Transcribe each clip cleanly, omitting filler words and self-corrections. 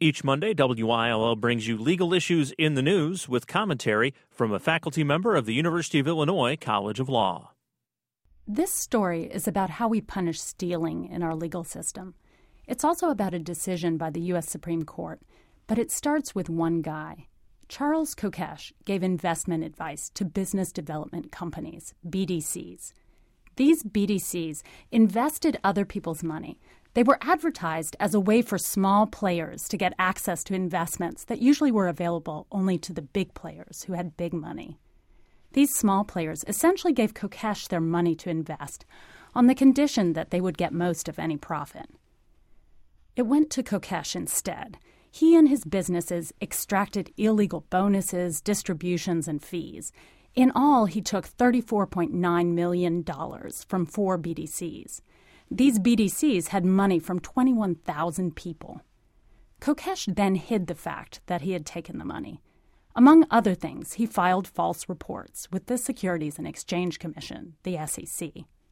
Each Monday, WILL brings you legal issues in the news with commentary from a faculty member of the University of Illinois College of Law. This story is about how we punish stealing in our legal system. It's also about a decision by the U.S. Supreme Court, but it starts with one guy. Charles Kokesh gave investment advice to business development companies, BDCs. These BDCs invested other people's money. They were advertised as a way for small players to get access to investments that usually were available only to the big players who had big money. These small players essentially gave Kokesh their money to invest on the condition that they would get most of any profit. It went to Kokesh instead. He and his businesses extracted illegal bonuses, distributions, and fees. In all, he took $34.9 million from 4 BDCs. These BDCs had money from 21,000 people. Kokesh then hid the fact that he had taken the money. Among other things, he filed false reports with the Securities and Exchange Commission, the SEC.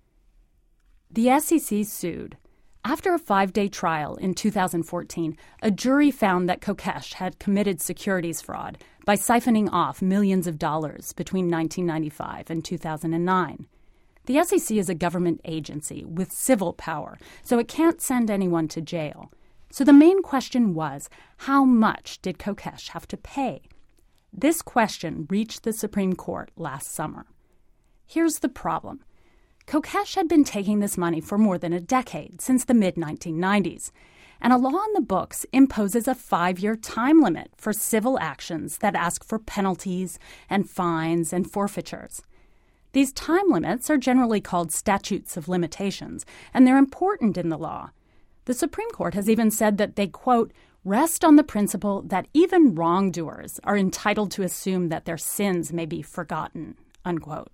The SEC sued. After a 5-day trial in 2014, a jury found that Kokesh had committed securities fraud by siphoning off millions of dollars between 1995 and 2009. The SEC is a government agency with civil power, so it can't send anyone to jail. So the main question was, how much did Kokesh have to pay? This question reached the Supreme Court last summer. Here's the problem. Kokesh had been taking this money for more than a decade, since the mid-1990s, and a law on the books imposes a 5-year time limit for civil actions that ask for penalties and fines and forfeitures. These time limits are generally called statutes of limitations, and they're important in the law. The Supreme Court has even said that they, quote, rest on the principle that even wrongdoers are entitled to assume that their sins may be forgotten, unquote.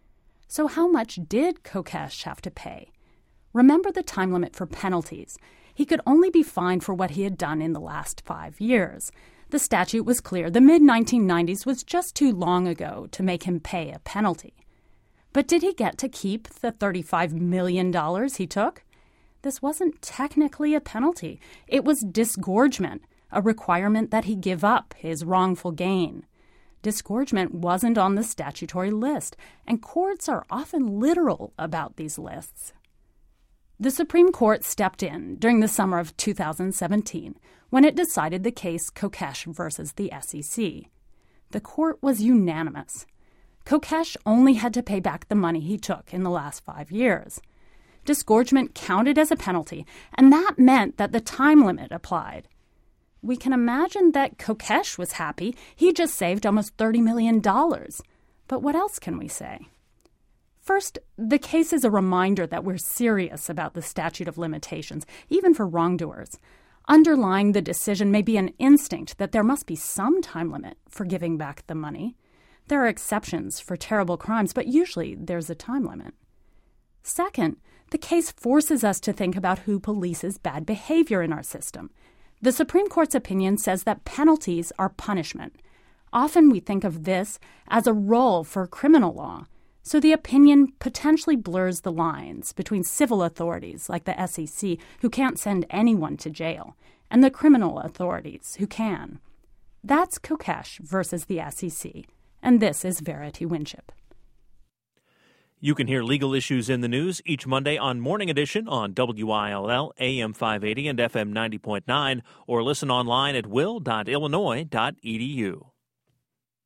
So how much did Kokesh have to pay? Remember the time limit for penalties. He could only be fined for what he had done in the last 5 years. The statute was clear. The mid-1990s was just too long ago to make him pay a penalty. But did he get to keep the $35 million he took? This wasn't technically a penalty. It was disgorgement, a requirement that he give up his wrongful gain. Disgorgement wasn't on the statutory list, and courts are often literal about these lists. The Supreme Court stepped in during the summer of 2017 when it decided the case Kokesh versus the SEC. The court was unanimous. Kokesh only had to pay back the money he took in the last 5 years. Disgorgement counted as a penalty, and that meant that the time limit applied. We can imagine that Kokesh was happy. He just saved almost $30 million. But what else can we say? First, the case is a reminder that we're serious about the statute of limitations, even for wrongdoers. Underlying the decision may be an instinct that there must be some time limit for giving back the money. There are exceptions for terrible crimes, but usually there's a time limit. Second, the case forces us to think about who polices bad behavior in our system. The Supreme Court's opinion says that penalties are punishment. Often we think of this as a role for criminal law, so the opinion potentially blurs the lines between civil authorities like the SEC, who can't send anyone to jail, and the criminal authorities who can. That's Kokesh versus the SEC, and this is Verity Winship. You can hear legal issues in the news each Monday on Morning Edition on WILL AM 580 and FM 90.9, or listen online at will.illinois.edu.